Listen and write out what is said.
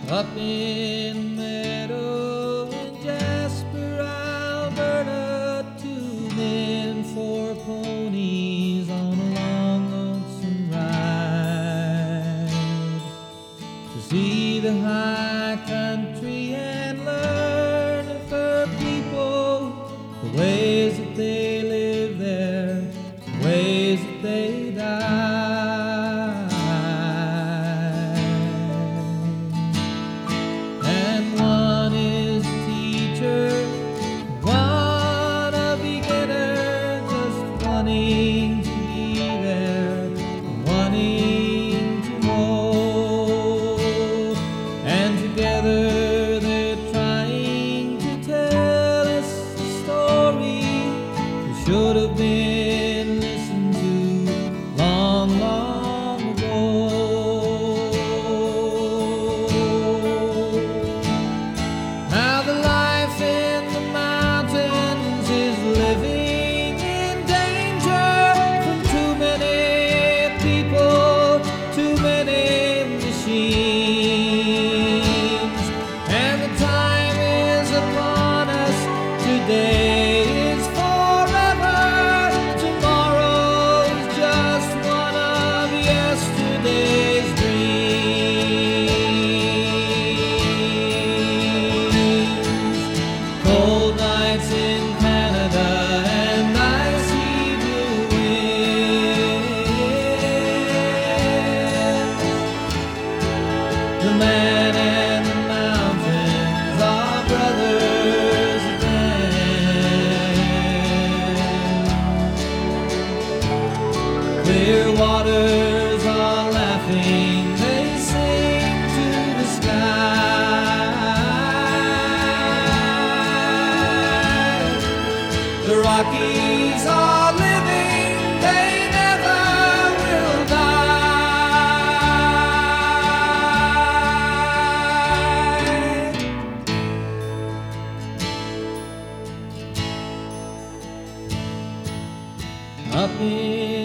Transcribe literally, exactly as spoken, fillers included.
Up in meadow in Jasper, Alberta, two men, four ponies on a long lonesome ride to see the high country and learn of her people, the ways that they live there, the ways that they die. Wanting to be there, wanting to know, and together they're trying to tell us a story that should have been listened to long, long ago. How the life in the mountains is living machines, and the time is upon us. Today is forever, tomorrow is just one of yesterday's dreams. Cold nights in Canada and icy blue winds. The man and the mountains are brothers again. Clear waters are laughing, they sing to the sky. The Rockies are living, they never will die. Up in